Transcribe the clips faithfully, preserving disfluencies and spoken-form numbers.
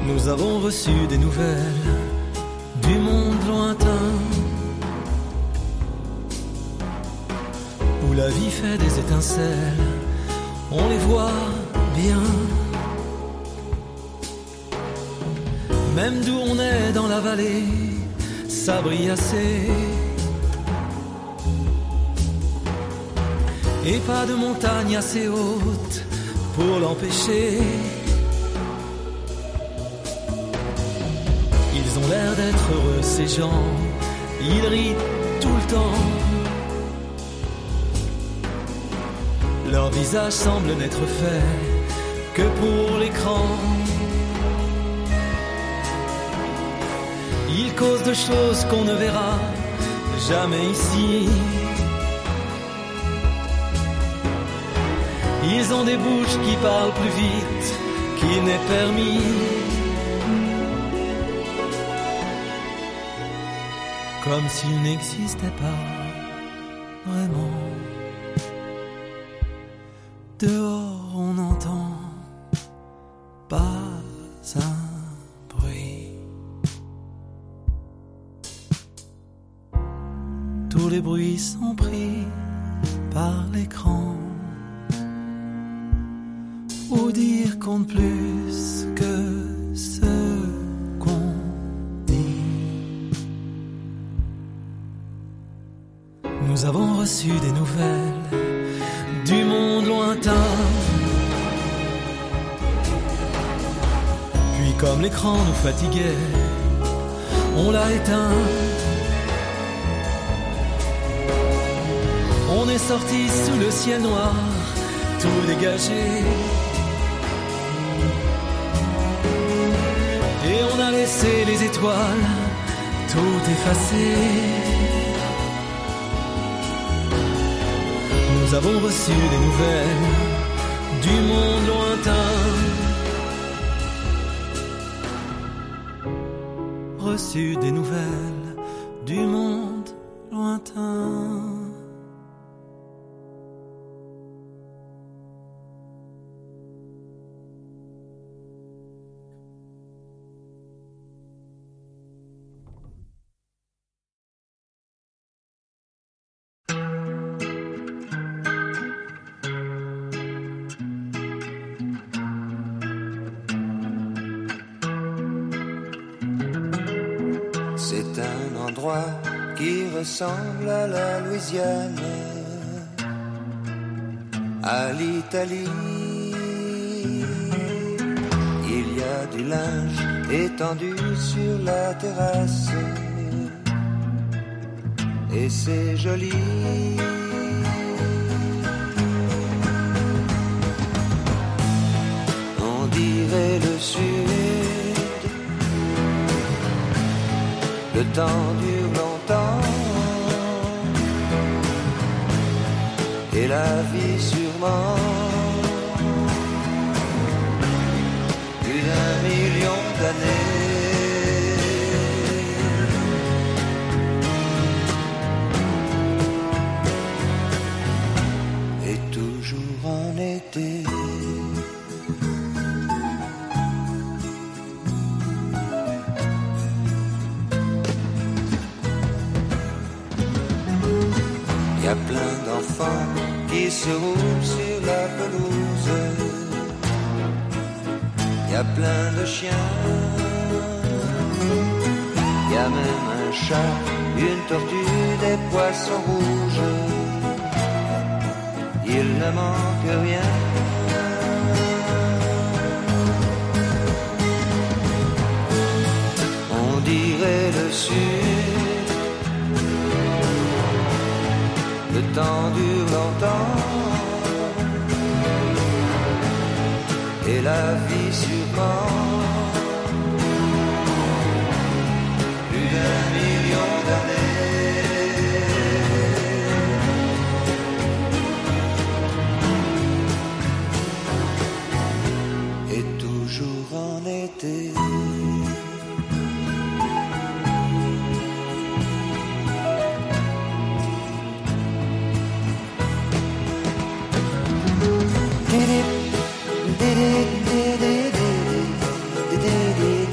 Nous avons reçu des nouvelles du monde lointain, où la vie fait des étincelles, on les voit bien. Même d'où on est dans la vallée, ça brille assez. Et pas de montagne assez haute pour l'empêcher. Ils ont l'air d'être heureux ces gens, ils rient tout le temps. Leur visage semble n'être fait que pour l'écran. Ils causent de choses qu'on ne verra jamais ici. Ils ont des bouches qui parlent plus vite qu'il n'est permis. Comme s'ils n'existaient pas vraiment. Dehors on n'entend pas un bruit. Tous les bruits sont pris par l'écran. Ou dire compte plus que ce qu'on dit. Nous avons reçu des nouvelles du monde lointain. Puis comme l'écran nous fatiguait, on l'a éteint. On est sorti sous le ciel noir, tout dégagé. Et on a laissé les étoiles tout effacées. Nous avons reçu des nouvelles du monde lointain. Reçu des nouvelles du monde lointain. C'est un endroit qui ressemble à la Louisiane, à l'Italie. Il y a du linge étendu sur la terrasse, et c'est joli. On dirait le sud, le temps dure longtemps, et la vie sûrement. Plus d'un million d'années. Et toujours en été. Y a plein d'enfants qui se roulent sur la pelouse. Y a plein de chiens. Y a même un chat, une tortue, des poissons rouges. Il ne manque rien. On dirait le sud. Le temps dure longtemps, et la vie sûrement. Plus d'un million d'années. Et toujours en été. Did it, did it, did it, did it, did it.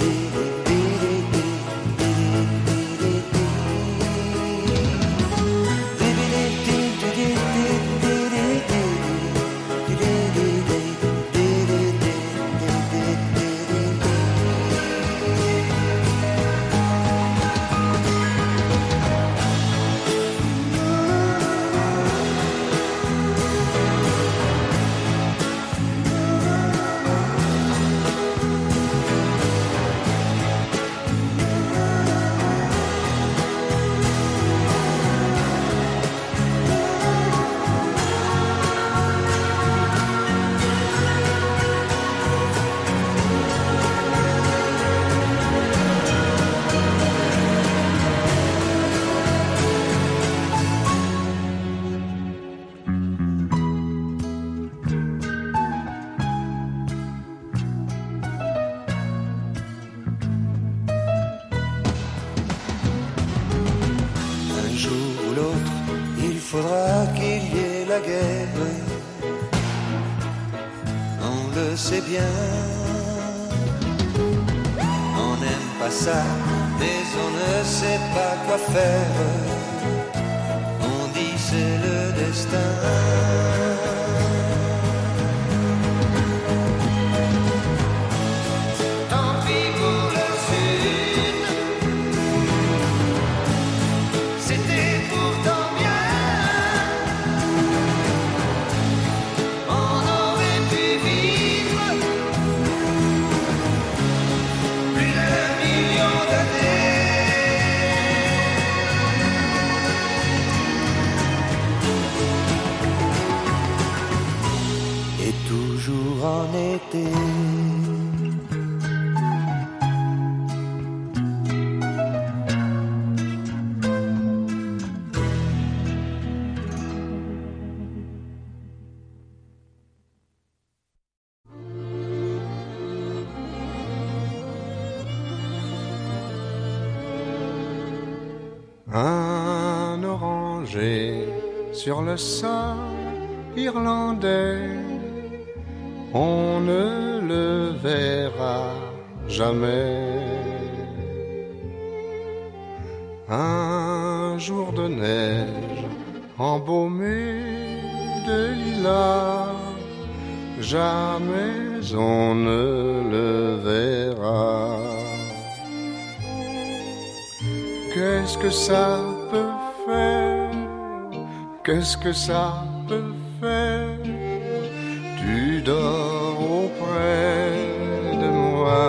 faudra qu'il y ait la guerre. On le sait bien. On n'aime pas ça, mais on ne sait pas quoi faire. On dit c'est le destin. En été. Un oranger sur le sol irlandais, on ne le verra jamais. Un jour de neige embaumé de lilas, jamais on ne le verra. Qu'est-ce que ça peut faire? Qu'est-ce que ça peut faire? Tu dors auprès de moi,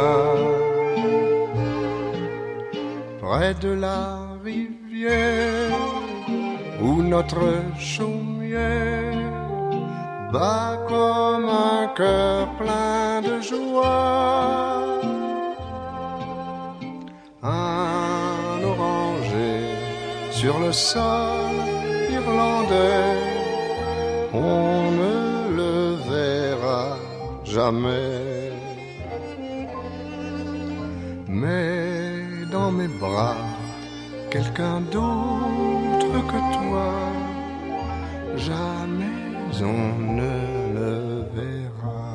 près de la rivière où notre chaumière bat comme un cœur plein de joie. Un oranger sur le sol irlandais, on ne jamais. Mais dans mes bras, quelqu'un d'autre que toi, jamais on ne le verra.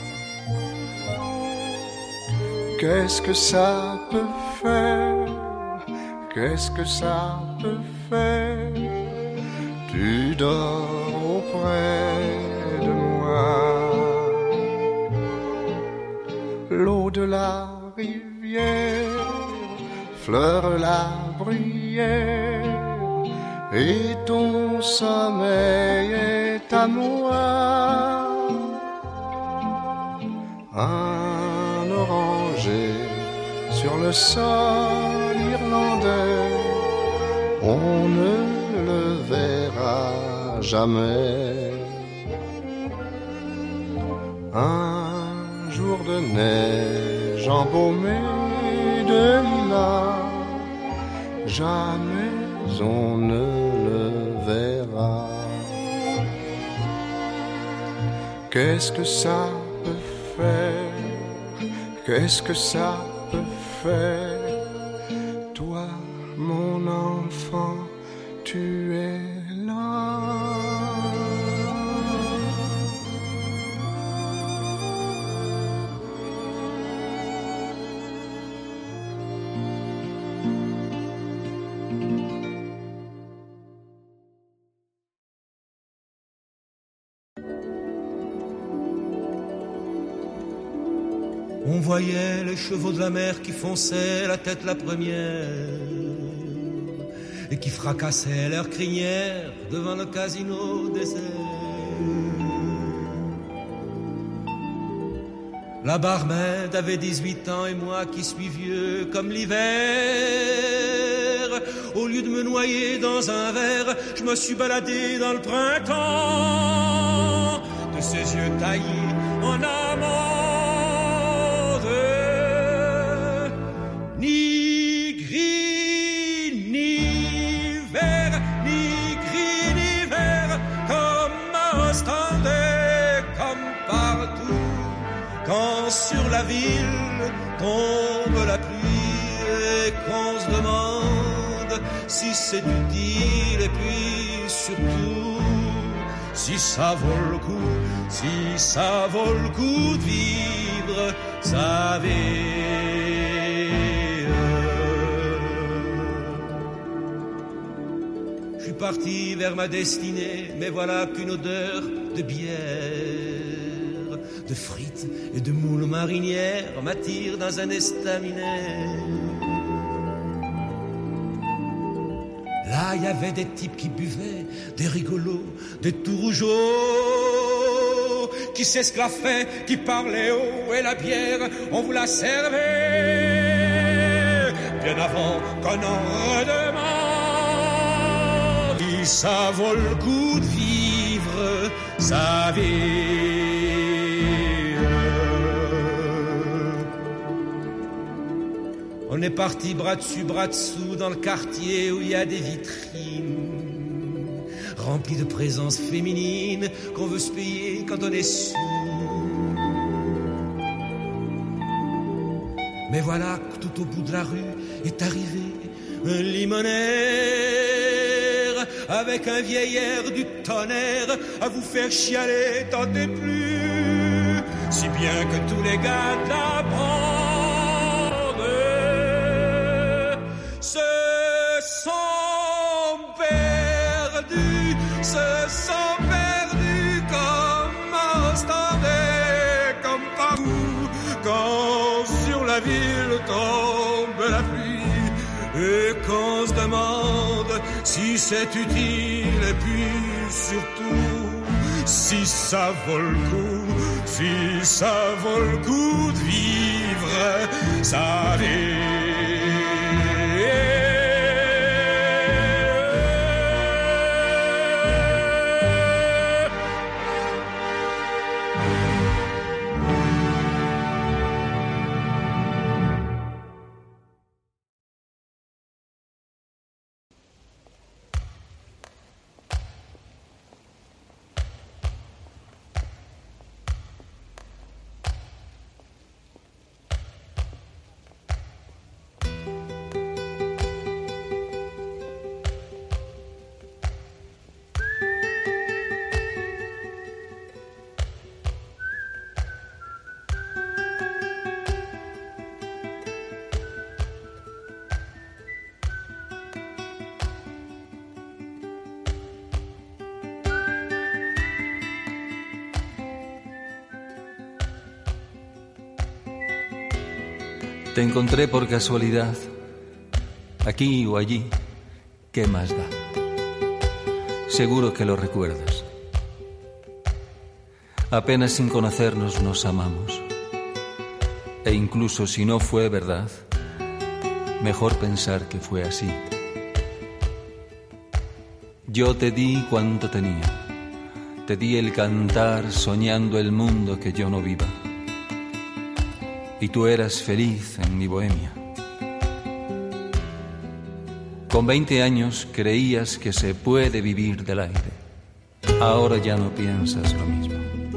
Qu'est-ce que ça peut faire? Qu'est-ce que ça peut faire? Tu dors auprès de moi. L'eau de la rivière fleure la bruyère et ton sommeil est à moi. Un oranger sur le sol irlandais, on ne le verra jamais. Un jour de neige embaumé de lilas, jamais on ne le verra. Qu'est-ce que ça peut faire? Qu'est-ce que ça peut faire? Toi, mon enfant, tu es là. On voyait les chevaux de la mer qui fonçaient la tête la première et qui fracassaient leurs crinières devant le casino désert. La barmaid avait dix-huit ans et moi qui suis vieux comme l'hiver, au lieu de me noyer dans un verre, je me suis baladé dans le printemps de ses yeux taillés en amande. Ni gris, ni vert, ni gris, ni vert, comme un standard, comme partout. Quand sur la ville tombe la pluie et qu'on se demande si c'est du deal, et puis surtout si ça vaut le coup, si ça vaut le coup de vivre sa vie. Je suis parti vers ma destinée, mais voilà qu'une odeur de bière, de frites et de moules marinières m'attire dans un estaminet. Là, il y avait des types qui buvaient, des rigolos, des tout rougeaux, qui s'esclaffaient, qui parlaient haut, et la bière, on vous la servait bien avant qu'on en redemande. Si ça vaut le coup de vivre sa vie. On est parti bras dessus, bras dessous dans le quartier où il y a des vitrines remplies de présences féminines qu'on veut se payer quand on est sous. Mais voilà que tout au bout de la rue est arrivé un limonaire avec un vieil air du tonnerre à vous faire chialer, tentez plus, si bien que tous les gars de la bande se sont perdus comme un standard, comme partout, quand sur la ville tombe la pluie, et qu'on se demande si c'est utile, et puis surtout, si ça vaut le coup, si ça vaut le coup de vivre sa vie. Te encontré por casualidad, aquí o allí, ¿qué más da? Seguro que lo recuerdas. Apenas sin conocernos nos amamos. E incluso si no fue verdad, mejor pensar que fue así. Yo te di cuanto tenía, te di el cantar soñando el mundo que yo no viva. Y tú eras feliz en mi bohemia. Con veinte años creías que se puede vivir del aire. Ahora ya no piensas lo mismo.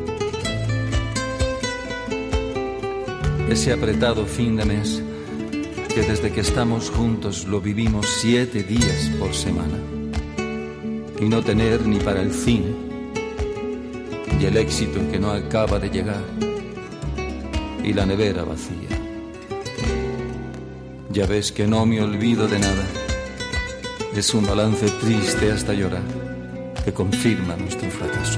Ese apretado fin de mes, que desde que estamos juntos lo vivimos siete días por semana. Y no tener ni para el cine. Y el éxito que no acaba de llegar. Y la nevera vacía. Ya ves que no me olvido de nada. Es un balance triste hasta llorar, que confirma nuestro fracaso.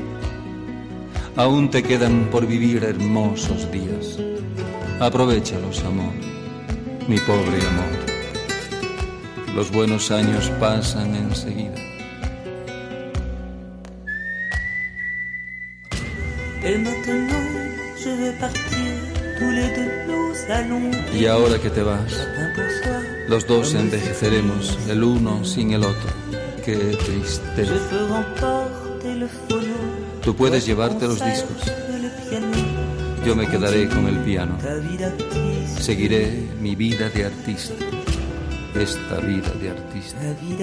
Aún te quedan por vivir hermosos días. Aprovéchalos, amor, mi pobre amor. Los buenos años pasan enseguida. Et maintenant je vais partir, tous les deux nous allons. Y ahora que te vas, los dos envejeceremos, el uno sin el otro. Qué tristeza. Tú puedes llevarte los discos. Yo me quedaré con el piano. Seguiré mi vida de artista. Esta vida de artista.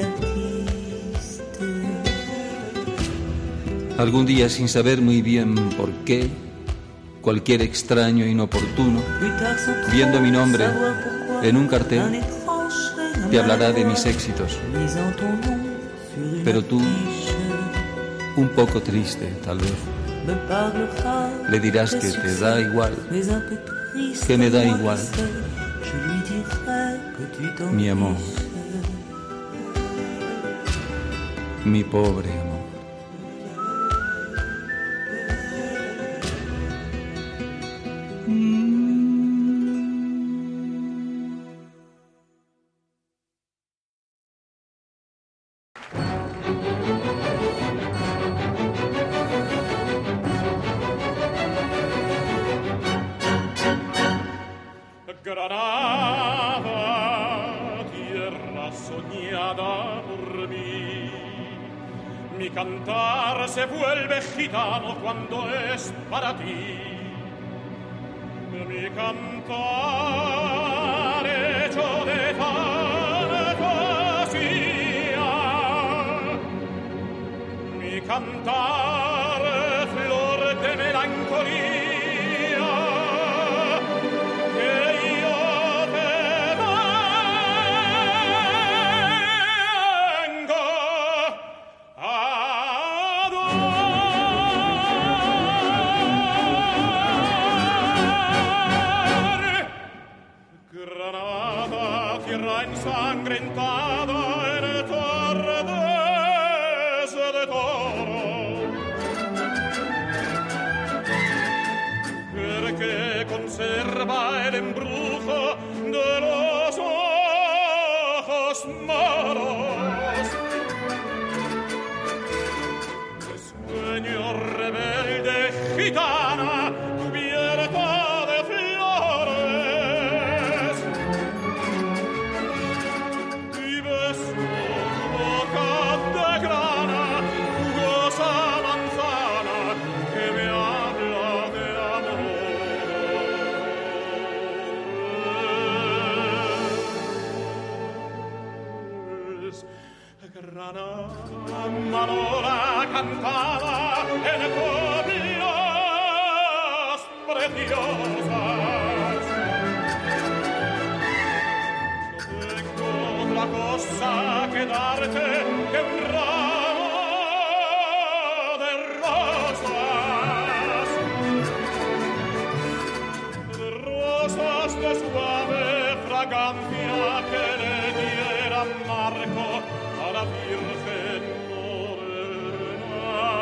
Algún día, sin saber muy bien por qué, cualquier extraño inoportuno, viendo mi nombre en un cartel, te hablará de mis éxitos. Pero tú, un poco triste tal vez, le dirás que te da igual, que me da igual, mi amor, mi pobre amor. Granada, tierra soñada por mí, mi cantar se vuelve gitano cuando es para ti. Mi cantar hecho de fantasía, mi cantar flor de melancolía. Ensangrentada en tardes de toro, perché conserva el embrujo de los ojos moros, el sueño rebelde gitana cubierta de flores. Granada, Manora cantada en coplas preciosas. No tengo otra cosa que darte que un ramo de rosas, de rosas de suave fragancia que le dieran marco a la Virgen morena.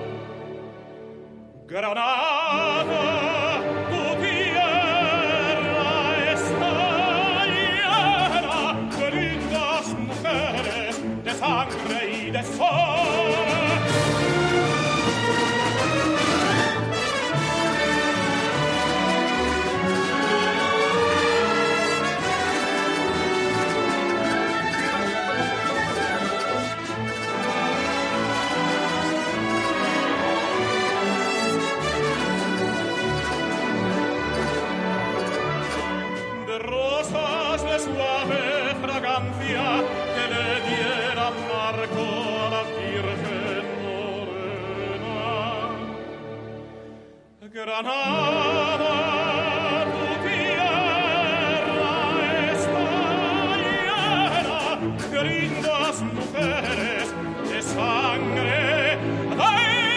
Granada, tu tierra está llena de lindas mujeres, de sangre y de sol. Suave fragancia que le diera marco a la Virgen morena. Granada, tu tierra está llena de lindas mujeres, de sangre, de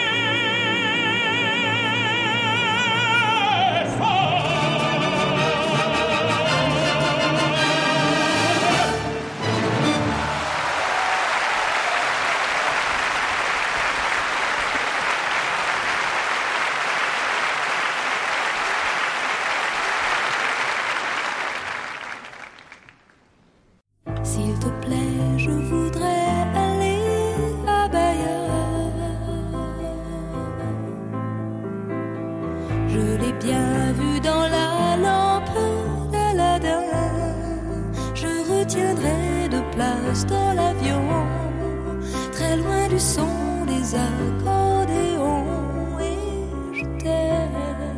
dans l'avion, très loin du son des accordéons, et je t'aime,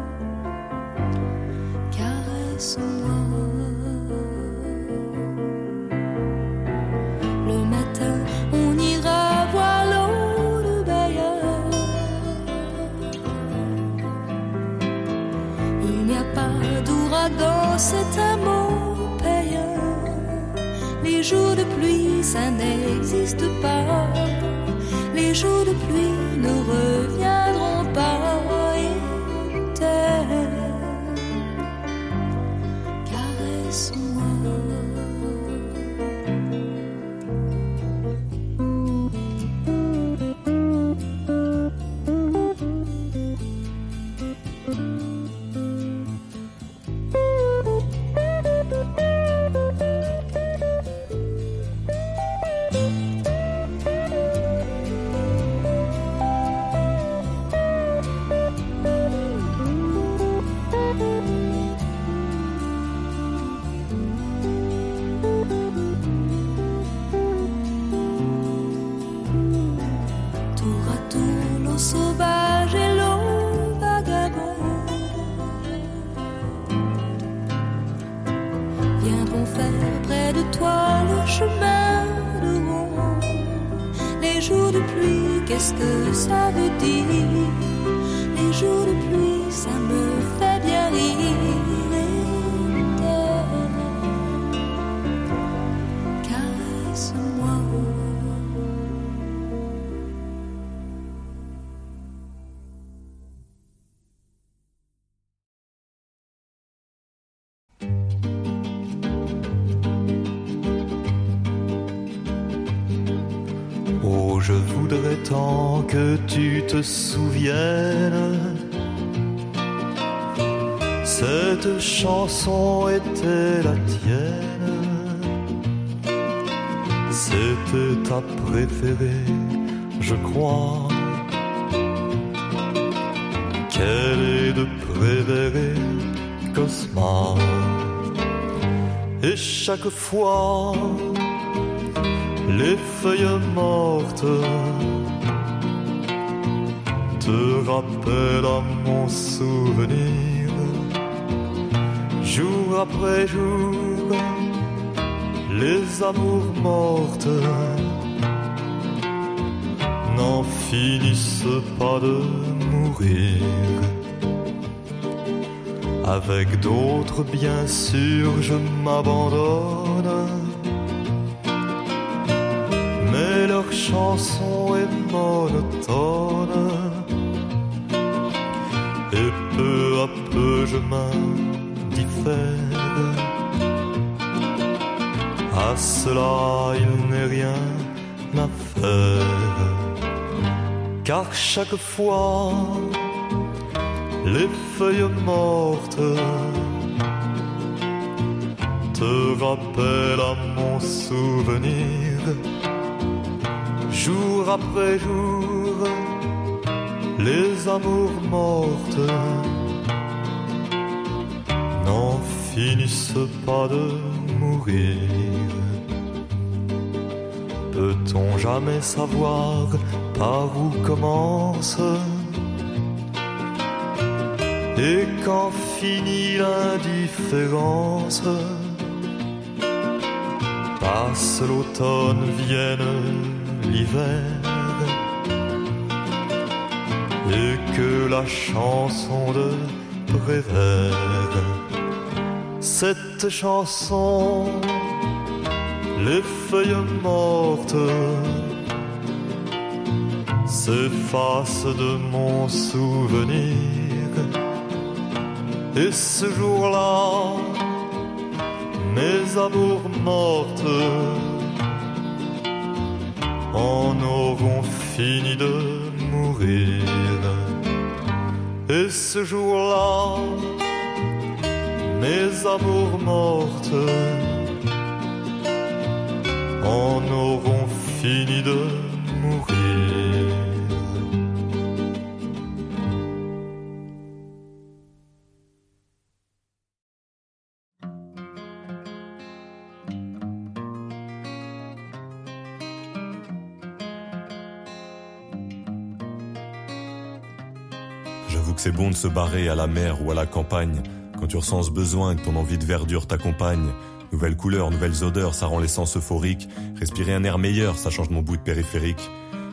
caresse-moi. Le matin, on ira voir l'eau de Bayeux. Il n'y a pas d'ouragan, c'est un mot payant. Les jours de pluie ça n'existe pas. Les jours de pluie ne reviendront pas. Et je t'aime, caresse-moi. Qu'est-ce que ça veut dire? Les jours de pluie, ça me fait bien rire. Et je t'aime, caresse-moi. Oh, je voudrais tant que tu te souviennes. Cette chanson était la tienne. C'était ta préférée, je crois. Quelle est de préférée, Cosma. Et chaque fois les feuilles mortes te rappellent à mon souvenir. Jour après jour, les amours mortes n'en finissent pas de mourir. Avec d'autres, bien sûr, je m'abandonne. Mais leur chanson est monotone. Et peu à peu je m'indiffère. À cela il n'est rien à faire. Car chaque fois les feuilles mortes te rappellent à mon souvenir. Jour après jour, les amours mortes n'en finissent pas de mourir. Peut-on jamais savoir par où commence et quand finit l'indifférence? Passe l'automne, vienne l'hiver, et que la chanson de Prévert, cette chanson, les feuilles mortes s'effacent de mon souvenir. Et ce jour-là, mes amours mortes en auront fini de mourir. Et ce jour-là, mes amours mortes en auront fini de mourir. J'avoue que c'est bon de se barrer à la mer ou à la campagne, quand tu ressens ce besoin que ton envie de verdure t'accompagne. Nouvelles couleurs, nouvelles odeurs, ça rend les sens euphoriques. Respirer un air meilleur, ça change mon bout de périphérique.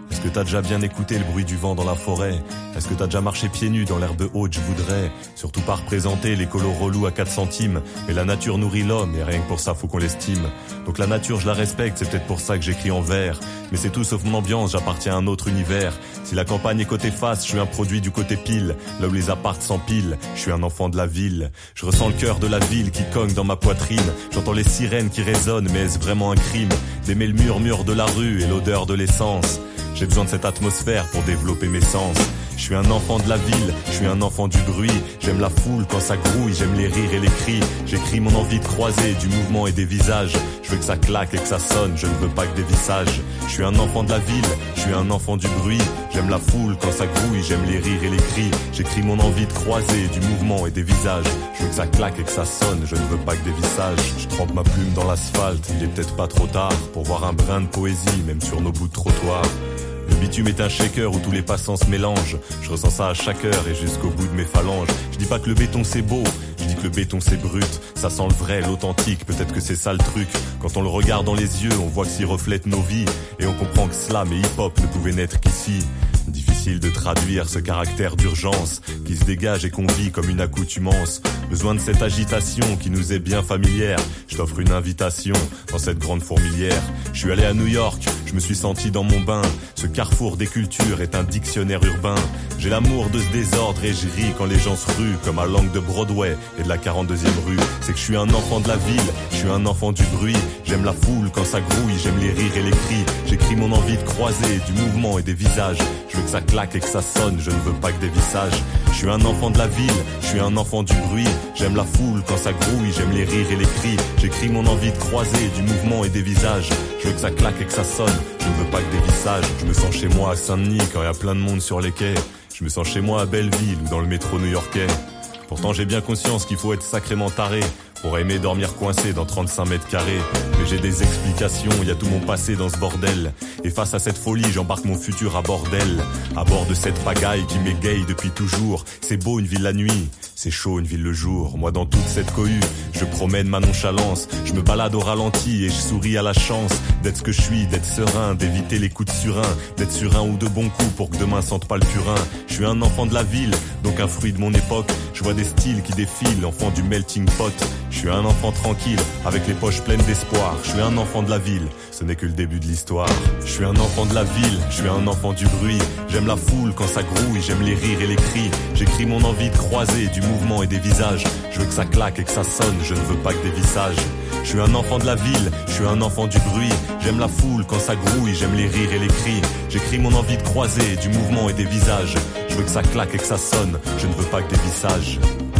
Est-ce que t'as déjà bien écouté le bruit du vent dans la forêt? Est-ce que t'as déjà marché pieds nus dans l'herbe haute? Je voudrais surtout pas représenter les colos relous à quatre centimes. Mais la nature nourrit l'homme et rien que pour ça faut qu'on l'estime. Donc la nature je la respecte, c'est peut-être pour ça que j'écris en vers. Mais c'est tout sauf mon ambiance, j'appartiens à un autre univers. Si la campagne est côté face, je suis un produit du côté pile. Là où les apparts s'empilent, je suis un enfant de la ville. Je ressens le cœur de la ville qui cogne dans ma poitrine. J'entends les sirènes qui résonnent, mais est-ce vraiment un crime d'aimer le murmure de la rue et l'odeur de l'essence? J'ai besoin de cette atmosphère pour développer mes sens. Je suis un enfant de la ville, je suis un enfant du bruit. J'aime la foule quand ça grouille, j'aime les rires et les cris. J'écris mon envie de croiser du mouvement et des visages. Je veux que ça claque et que ça sonne, je ne veux pas que des visages. Je suis un enfant de la ville, je suis un enfant du bruit. J'aime la foule quand ça grouille, j'aime les rires et les cris. J'écris mon envie de croiser du mouvement et des visages. Je veux que ça claque et que ça sonne, je ne veux pas que des visages. Je trempe ma plume dans l'asphalte, il est peut-être pas trop tard pour voir un brin de poésie, même sur nos bouts de trottoir. Le bitume est un shaker où tous les passants se mélangent. Je ressens ça à chaque heure et jusqu'au bout de mes phalanges. Je dis pas que le béton c'est beau, je dis que le béton c'est brut. Ça sent le vrai, l'authentique, peut-être que c'est ça le truc. Quand on le regarde dans les yeux, on voit que s'y reflètent nos vies. Et on comprend que slam et hip-hop ne pouvaient naître qu'ici. Difficile de traduire ce caractère d'urgence qui se dégage et qu'on vit comme une accoutumance. Besoin de cette agitation qui nous est bien familière. Je t'offre une invitation dans cette grande fourmilière. Je suis allé à New York, je me suis senti dans mon bain. Ce carrefour des cultures est un dictionnaire urbain. J'ai l'amour de ce désordre et je ris quand les gens se ruent comme à l'angle de Broadway et de la quarante-deuxième rue. C'est que je suis un enfant de la ville, je suis un enfant du bruit. J'aime la foule quand ça grouille, j'aime les rires et les cris. J'écris mon envie de croiser du mouvement et des visages. Je veux que ça claque et que ça sonne, je ne veux pas que des visages. Je suis un enfant de la ville, je suis un enfant du bruit. J'aime la foule quand ça grouille, j'aime les rires et les cris. J'écris mon envie de croiser du mouvement et des visages. Je veux que ça claque et que ça sonne, je ne veux pas que des visages. Je me sens chez moi à Saint-Denis quand il y a plein de monde sur les quais. Je me sens chez moi à Belleville ou dans le métro new-yorkais. Pourtant j'ai bien conscience qu'il faut être sacrément taré pour aimer dormir coincé dans trente-cinq mètres carrés. Mais j'ai des explications, y a tout mon passé dans ce bordel. Et face à cette folie, j'embarque mon futur à bord d'elle. À bord de cette pagaille qui m'égaye depuis toujours. C'est beau une ville la nuit, c'est chaud une ville le jour. Moi dans toute cette cohue, je promène ma nonchalance. Je me balade au ralenti et je souris à la chance d'être ce que je suis, d'être serein, d'éviter les coups de surin, d'être sur un ou deux bons coups pour que demain sente pas le purin. Je suis un enfant de la ville, donc un fruit de mon époque. Je vois des styles qui défilent, enfant du melting pot. Je suis un enfant tranquille, avec les poches pleines d'espoir. Je suis un enfant de la ville, ce n'est que le début de l'histoire. Je suis un enfant de la ville, je suis un enfant du bruit. J'aime la foule quand ça grouille, j'aime les rires et les cris. J'écris mon envie de croiser du mouvement et des visages. Je veux que ça claque et que ça sonne, je ne veux pas que des visages. Je suis un enfant de la ville, je suis un enfant du bruit. J'aime la foule quand ça grouille, j'aime les rires et les cris. J'écris mon envie de croiser du mouvement et des visages. Je veux que ça claque et que ça sonne, je ne veux pas que des visages.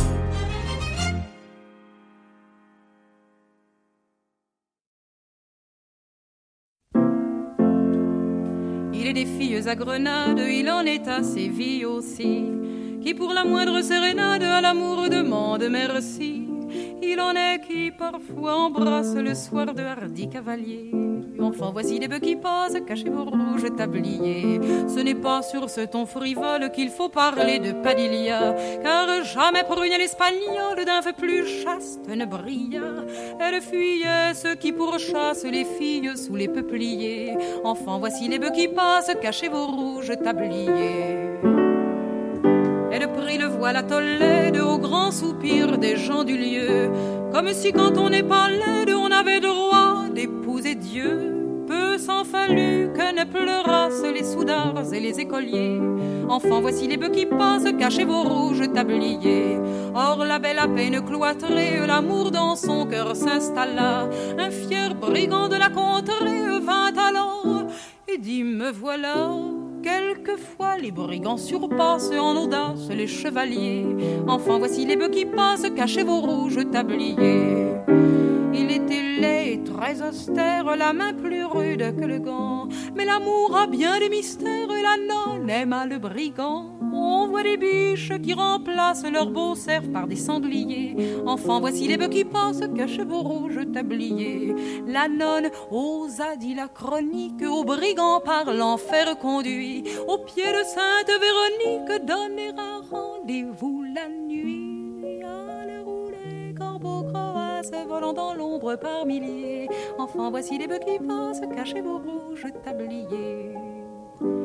Il est des filles à Grenade, il en est à Séville aussi, qui pour la moindre sérénade à l'amour demande merci. Il en est qui parfois embrassent le soir de hardis cavaliers. Enfin voici des bœufs qui passent, cachez vos rouges tabliers. Ce n'est pas sur ce ton frivole qu'il faut parler de Padilla, car jamais prunelle espagnole d'un feu plus chaste ne brilla. Elle fuyait ceux qui pourchassent les filles sous les peupliers. Enfin voici les bœufs qui passent, cachez vos rouges tabliers. Elle prit le voile à Tolède au grand soupir des gens du lieu, comme si quand on n'est pas laide on avait droit d'épouser Dieu. Peu s'en fallut que ne pleurassent les soudards et les écoliers. Enfin voici les bœufs qui passent, cachez vos rouges tabliers. Or la belle à peine cloîtrée, l'amour dans son cœur s'installa. Un fier brigand de la contrée vint alors et dit me voilà. Quelquefois les brigands surpassent en audace les chevaliers. Enfin voici les bœufs qui passent, cachez vos rouges tabliers. Il était laid et très austère, la main plus rude que le gant. Mais l'amour a bien des mystères et la nonne aima le brigand. On voit des biches qui remplacent leurs beaux cerfs par des sangliers. Enfin voici les bœufs qui passent, cachez vos rouges tabliers. La nonne osa, dit la chronique, au brigand par l'enfer conduit. Au pied de Sainte Véronique, donner un rendez-vous la nuit. À l'heure où les corbeaux croassent, volant dans l'ombre par milliers. Enfin voici les bœufs qui passent, cachez vos rouges tabliers.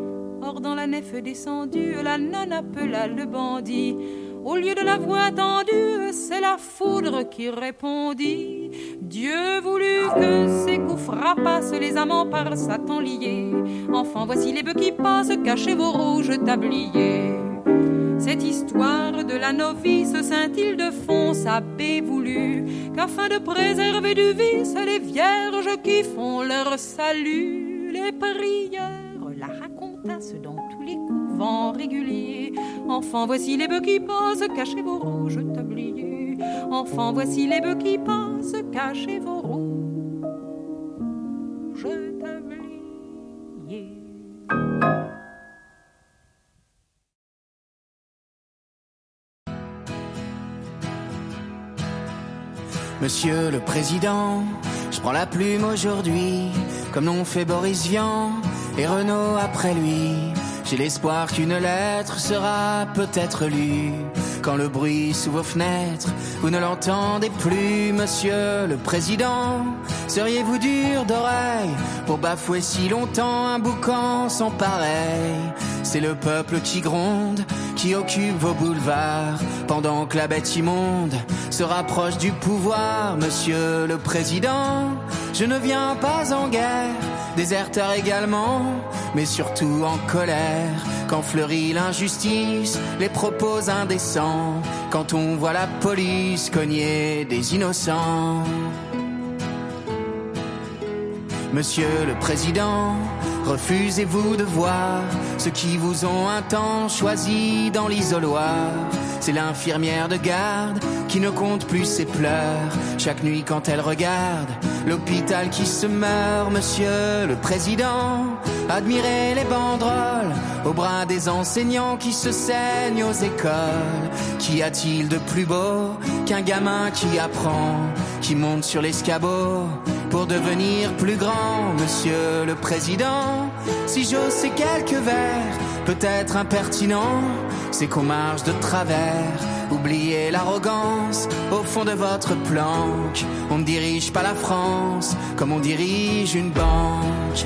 Or dans la nef descendue, la nonne appela le bandit. Au lieu de la voix attendue, c'est la foudre qui répondit. Dieu voulut que ces coups frappassent les amants par Satan liés. Enfants, voici les bœufs qui passent, cachez vos rouges tabliers. Cette histoire de la novice Saint-Ildefonse avait voulu qu'afin de préserver du vice les vierges qui font leur salut, les prières la racontassent dans tous les couvents réguliers. Enfants, voici les bœufs qui passent, cachez vos rouges tabliers. Enfants, voici les bœufs qui passent, cachez vos rouges tabliers. Monsieur le Président, je prends la plume aujourd'hui, comme l'ont fait Boris Vian et Renaud après lui. J'ai l'espoir qu'une lettre sera peut-être lue. Quand le bruit sous vos fenêtres, vous ne l'entendez plus, Monsieur le Président. Seriez-vous dur d'oreille pour bafouer si longtemps un boucan sans pareil? C'est le peuple qui gronde, qui occupe vos boulevards, pendant que la bête immonde se rapproche du pouvoir, Monsieur le Président. Je ne viens pas en guerre, déserteur également, mais surtout en colère, quand fleurit l'injustice, les propos indécents, quand on voit la police cogner des innocents. Monsieur le Président, refusez-vous de voir ceux qui vous ont un temps choisi dans l'isoloir? C'est l'infirmière de garde qui ne compte plus ses pleurs chaque nuit quand elle regarde l'hôpital qui se meurt, Monsieur le Président. Admirez les banderoles au bras des enseignants qui se saignent aux écoles. Qu'y a-t-il de plus beau qu'un gamin qui apprend, qui monte sur l'escabeau pour devenir plus grand, Monsieur le Président? Si j'ose ces quelques vers, peut-être impertinents, c'est qu'on marche de travers. Oubliez l'arrogance au fond de votre planque. On ne dirige pas la France comme on dirige une banque.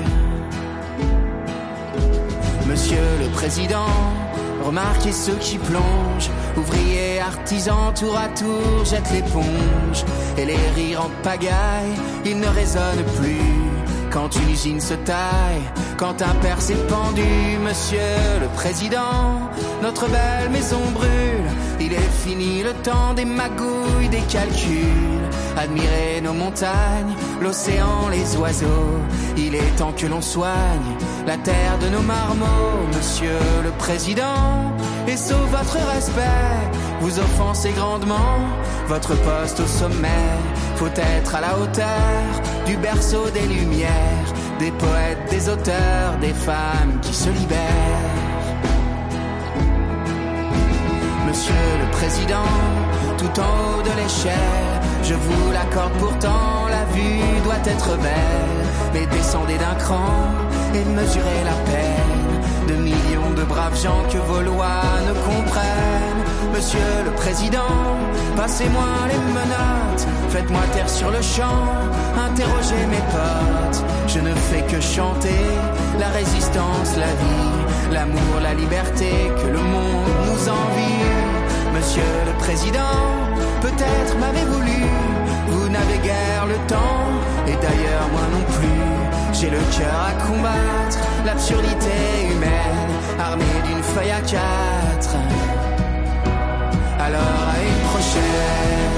Monsieur le Président, remarquez ceux qui plongent, ouvriers, artisans, tour à tour, jettent l'éponge. Et les rires en pagaille, ils ne résonnent plus quand une usine se taille, quand un père s'est pendu, Monsieur le Président. Notre belle maison brûle, il est fini le temps des magouilles, des calculs. Admirez nos montagnes, l'océan, les oiseaux. Il est temps que l'on soigne la terre de nos marmots, Monsieur le Président. Et sauf votre respect, vous offensez grandement votre poste au sommet. Faut être à la hauteur du berceau des lumières, des poètes, des auteurs, des femmes qui se libèrent. Monsieur le Président, tout en haut de l'échelle, je vous l'accorde pourtant, la vue doit être belle. Mais descendez d'un cran et mesurez la peine de millions de braves gens que vos lois ne comprennent. Monsieur le Président, passez-moi les menottes, faites-moi taire sur le champ, interrogez mes potes. Je ne fais que chanter la résistance, la vie, l'amour, la liberté que le monde nous envie. Monsieur le Président, peut-être m'avez-vous lu, vous n'avez guère le temps, et d'ailleurs moi non plus. J'ai le cœur à combattre l'absurdité humaine, armé d'une feuille à quatre. Alors à une prochaine.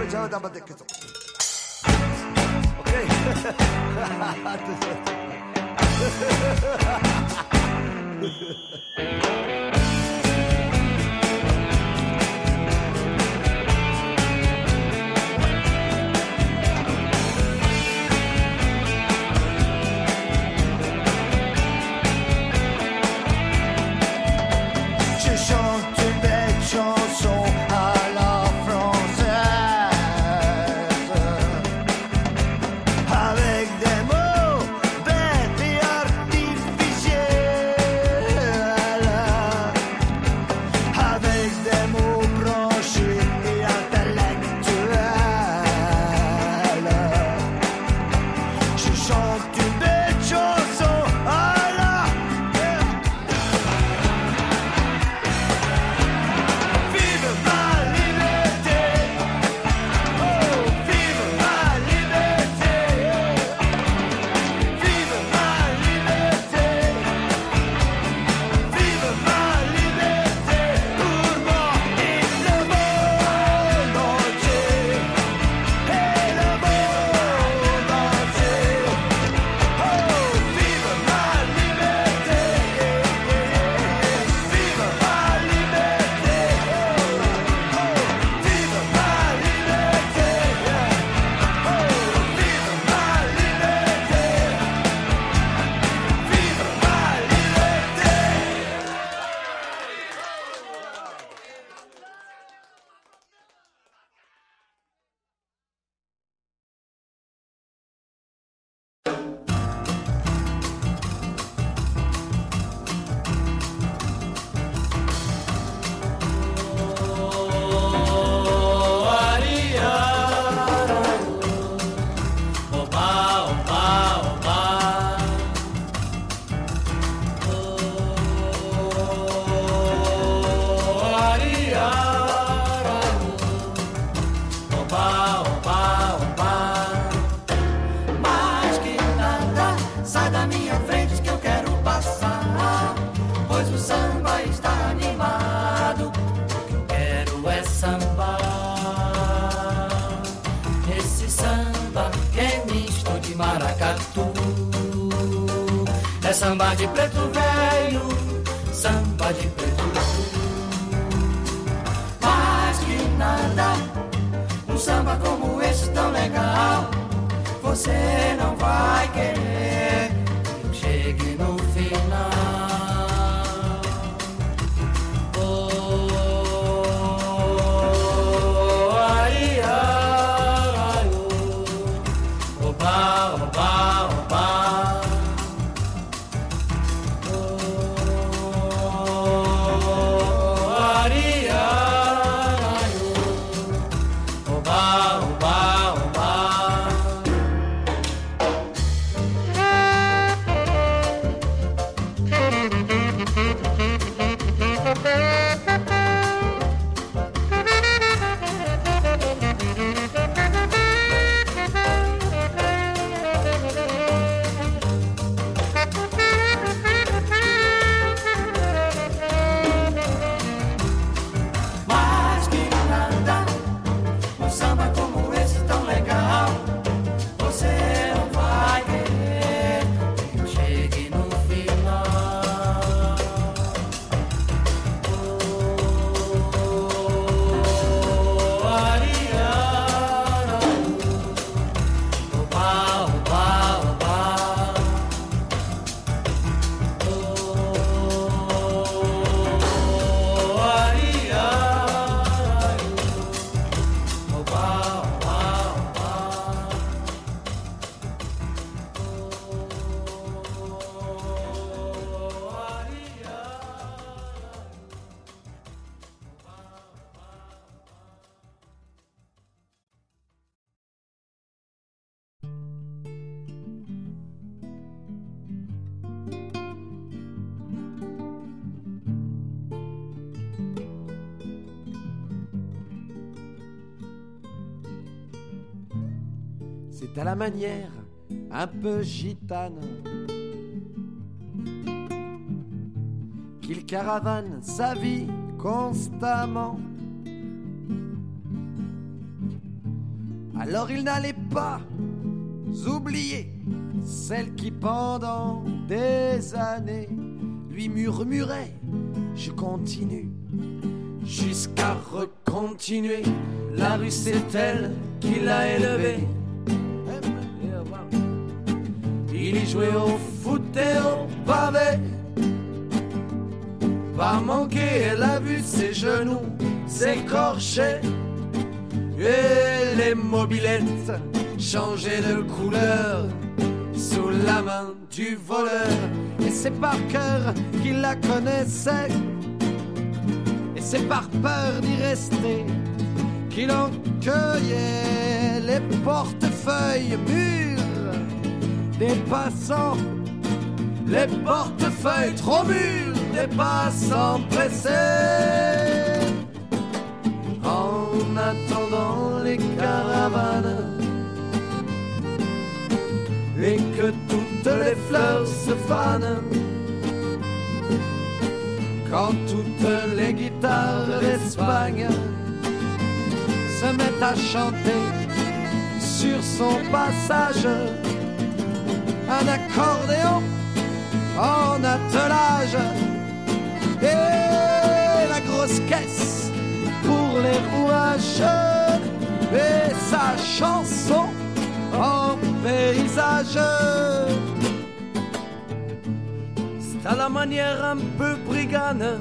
잘못 한번 됐겠어. 오케이. Samba de preto velho, samba de preto velho. Mais que nada, um samba como esse tão legal, você não vai querer que eu chegue no final. Oh, ai, ai, oh, oba, oba, oba. C'est à la manière un peu gitane qu'il caravane sa vie constamment. Alors il n'allait pas oublier celle qui pendant des années lui murmurait je continue jusqu'à recontinuer. La rue c'est elle qui l'a élevé. Il y jouait au foot et au pavé. Pas manqué, elle a vu ses genoux s'écorcher et les mobilettes changer de couleur sous la main du voleur. Et c'est par cœur qu'il la connaissait, et c'est par peur d'y rester qu'il en cueillait les portefeuilles mûrs des passants, les portefeuilles trop mûrs des passants pressés. En attendant les caravanes et que toutes les fleurs se fanent, quand toutes les guitares d'Espagne se mettent à chanter sur son passage un accordéon en attelage et la grosse caisse pour les rouages et sa chanson en paysage. C'est à la manière un peu brigane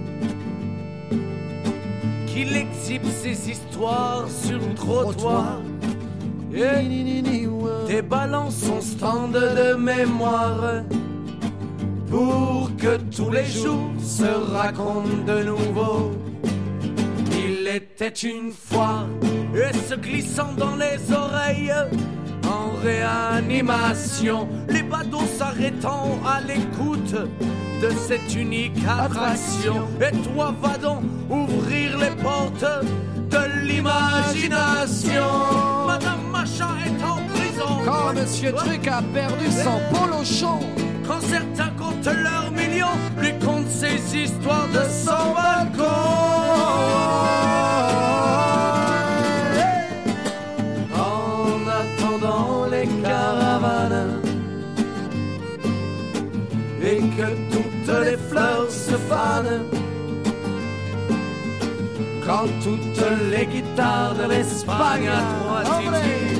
qu'il exhibe ses histoires sur le trottoir et déballant son stand de mémoire pour que tous les jours se racontent de nouveau. Il était une fois, et se glissant dans les oreilles, en réanimation, les badauds s'arrêtant à l'écoute de cette unique attraction. Et toi va donc ouvrir les portes de l'imagination. Madame Machin est en prison quand Monsieur Truc a perdu son polochon. Quand certains comptent leurs millions, lui comptent ses histoires de son balcon. En attendant les caravanes et que toutes les fleurs se fanent, quand toutes les guitares de l'Espagne à trois titres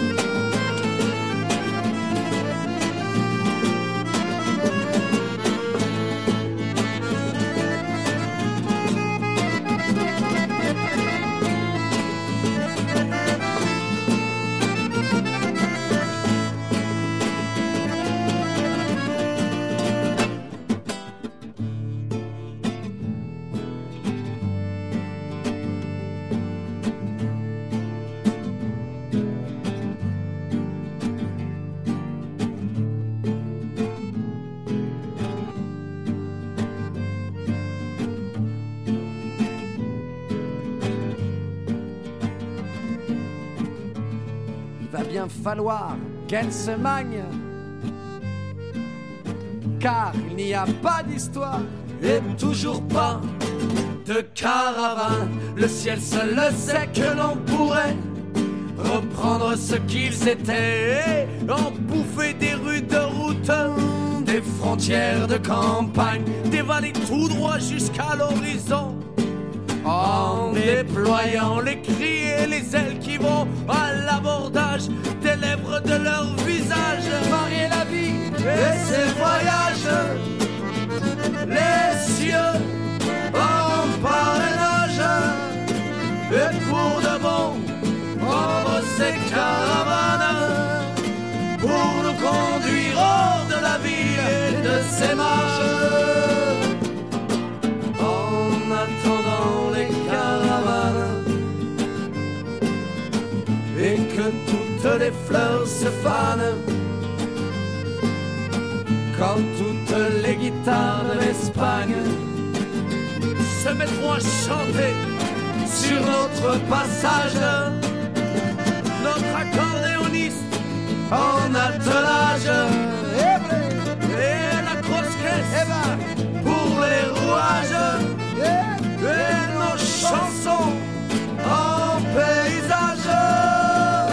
falloir qu'elle se magne, car il n'y a pas d'histoire et toujours pas de caravane. Le ciel seul le sait que l'on pourrait reprendre ce qu'ils étaient et en bouffer des rues de route, des frontières de campagne, des vallées tout droit jusqu'à l'horizon, en déployant les cris et les ailes qui vont à l'abordage des lèvres de leur visage. Marier la vie et ses voyages, les cieux en parrainage, et pour de bon prendre ces caravanes pour nous conduire hors de la ville et de ses marches. En attendant les caravanes et que toutes les fleurs se fanent, quand toutes les guitares de l'Espagne se mettront à chanter sur notre passage, notre accordéoniste en attelage et la grosse caisse pour les rouages et nos chansons en paysage.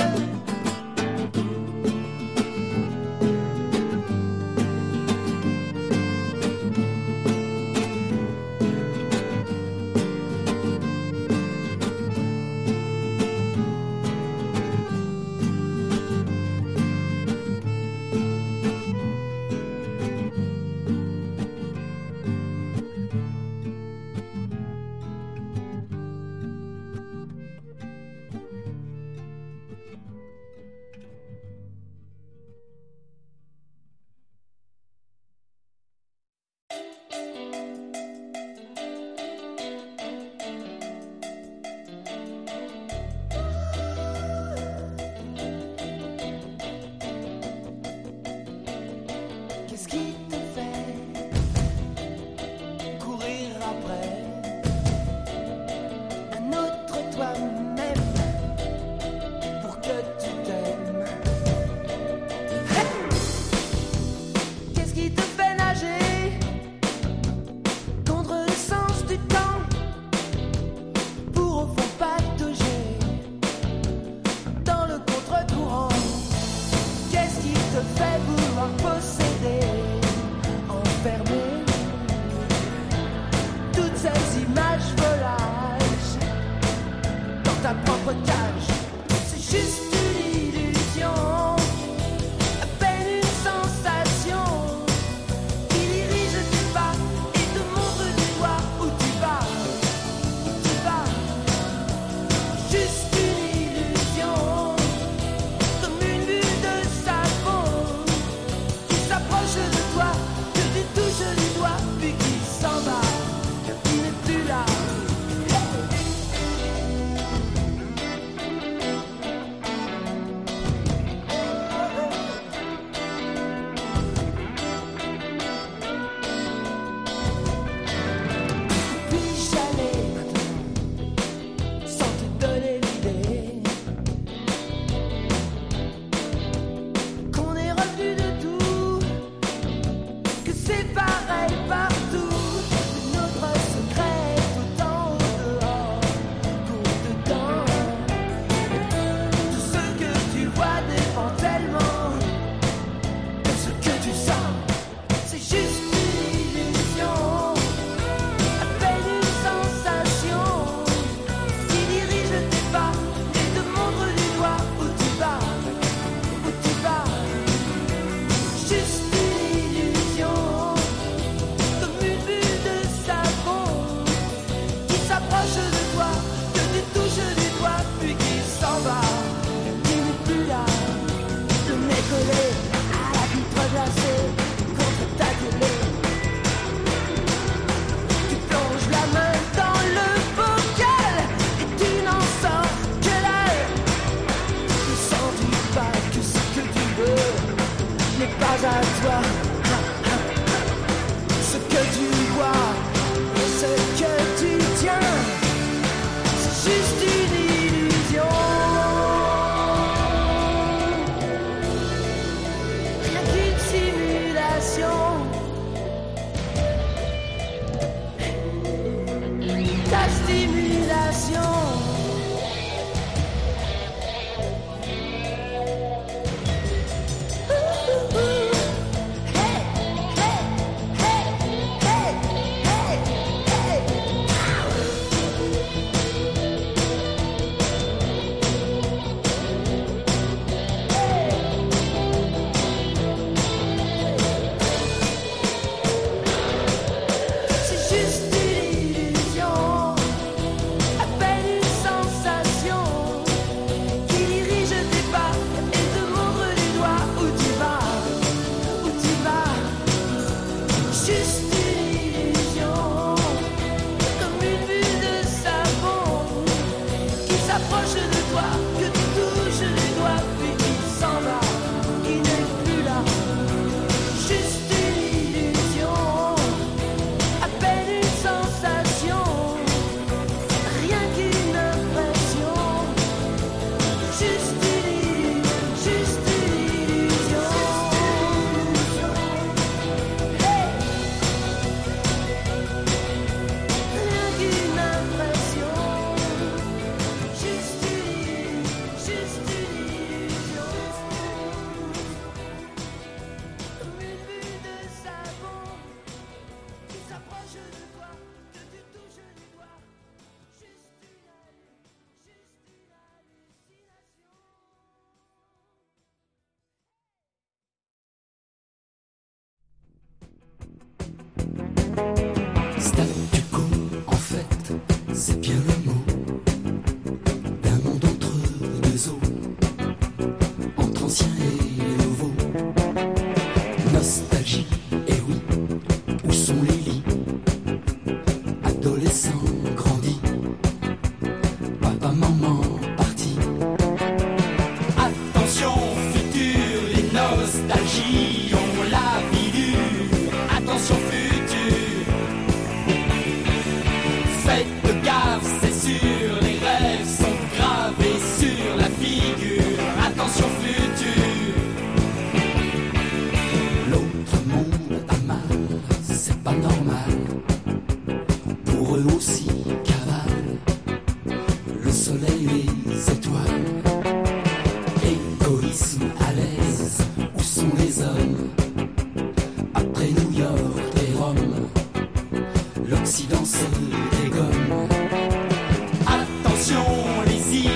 propre cage. C'est juste une illusion, à peine une sensation qui dirige tes pas et te montre du doigt où tu vas, où tu vas. Juste une illusion, comme une bulle de savon qui s'approche de toi, que tu touches du doigt, puis qui s'en va, qui n'est plus là. Puis j'allais sans te donner l'idée qu'on est revenu de tout, que c'est pareil partout, que notre secret est autant au dehors qu'au dedans. Tout ce que tu vois dépend tellement de ce que tu sens. C'est juste une illusion, à peine une sensation qui dirige tes pas et te montre du doigt où tu vas, où tu vas. Juste une illusion, comme une bulle de savon qui s'approche de toi, que tu touches du doigt, puis qui s'en va, qui n'est plus là. Le nez collé à la vitre glacée contre ta télé. Tu plonges la main dans le bocal et tu n'en sors que dalle. Ne sens-tu pas que ce que tu veux n'est pas à toi? Ce que tu vois et ce que tu tiens, c'est juste une illusion. Rien qu'une simulation. Ta stimulation. Hey, hey, hey, hey, hey, hey. C'est juste une illusion, à peine une sensation qui dirige tes pas et te montre du doigt où tu vas, où tu vas. Juste une illusion, comme une bulle de savon qui s'approche de toi, que tu touches du doigt, puis qui s'en va, qui n'est plus là. Juste une illusion, à peine une sensation, rien qu'une impression. Juste une illusion, juste une illusion. Hey. Rien qu'une impression. Juste une, juste une illusion. Comme une bulle de savon qui s'approche de toi, que tu touches du doigt. Juste une, juste une hallucination. Statu quo, en fait, c'est bien le mot d'un monde entre deux eaux, entre ancien et nouveau. Nostalgie, et oui, où sont les lits? Adolescents grandis, papa, maman partis. Attention, futur, les nostalgies ont la vie dure. Attention, futur. Faites gaffe, c'est sûr, les rêves sont gravés sur la figure. Attention, futur. L'autre monde a mal, c'est pas normal. Pour eux aussi, cavale le soleil, les étoiles. Égoïsme à l'aise, où sont les hommes? Après New York et Rome, l'Occident se dégomme. Attention, les îles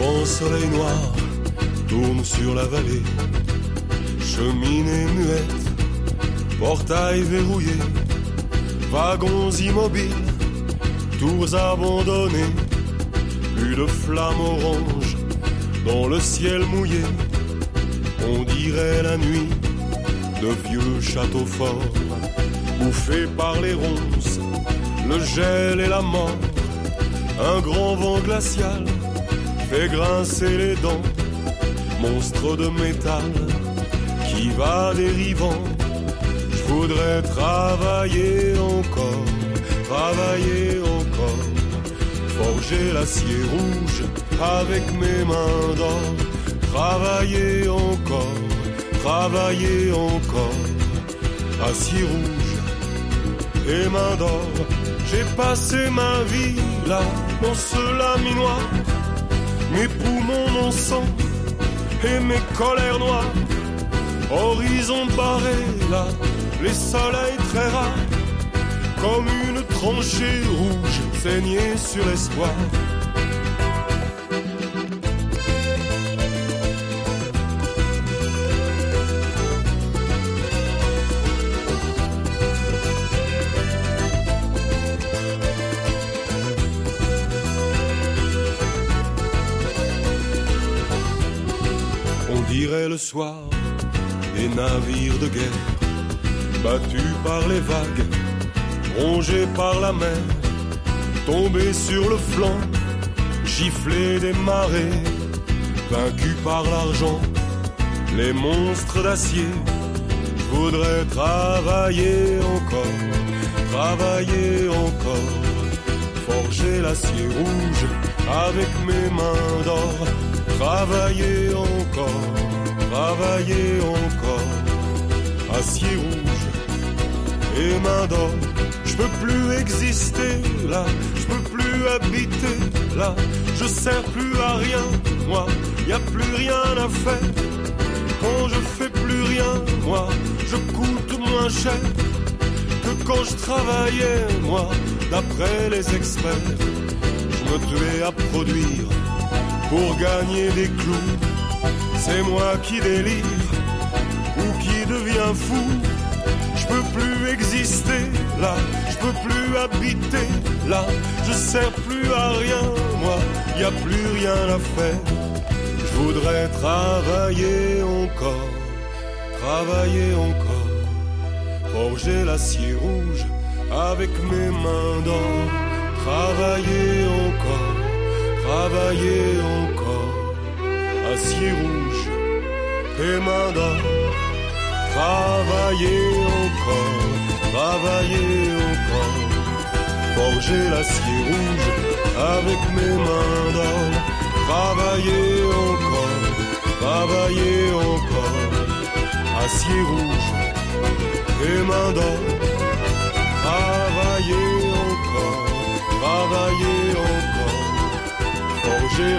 grand soleil noir tourne sur la vallée. Cheminée muette, portail verrouillé, wagons immobiles, tours abandonnées, plus de flammes oranges dans le ciel mouillé. On dirait la nuit de vieux châteaux forts, bouffés par les ronces, le gel et la mort. Un grand vent glacial fait grincer les dents, monstre de métal qui va dérivant. Je voudrais travailler encore, travailler encore, forger l'acier rouge avec mes mains d'or. Travailler encore, travailler encore, acier rouge et mains d'or. J'ai passé ma vie là, dans ce laminoir, mes poumons, mon sang et mes colères noires. Horizon barré là, les soleils très rares, comme une tranchée rouge saignée sur l'espoir. Le soir, des navires de guerre, battus par les vagues, rongés par la mer, tombés sur le flanc, giflés des marées, vaincus par l'argent, les monstres d'acier. Je voudrais travailler encore, travailler encore, forger l'acier rouge avec mes mains d'or, travailler encore. Travailler encore, acier rouge et main d'or. Je peux plus exister là, je peux plus habiter là. Je sers plus à rien, moi, y a plus rien à faire. Quand je fais plus rien, moi, je coûte moins cher que quand je travaillais, moi, d'après les experts. Je me tuais à produire pour gagner des clous. C'est moi qui délire ou qui devient fou. Je peux plus exister là, je peux plus habiter là. Je sers plus à rien, moi, y a plus rien à faire. Je voudrais travailler encore, travailler encore, forger l'acier rouge avec mes mains d'or. Travailler encore, travailler encore, acier rouge et mains d'or. Travailler encore, travailler encore, forger l'acier rouge avec mes mains d'or. Travailler encore, travailler encore, acier rouge et mains d'or. Travailler encore, travailler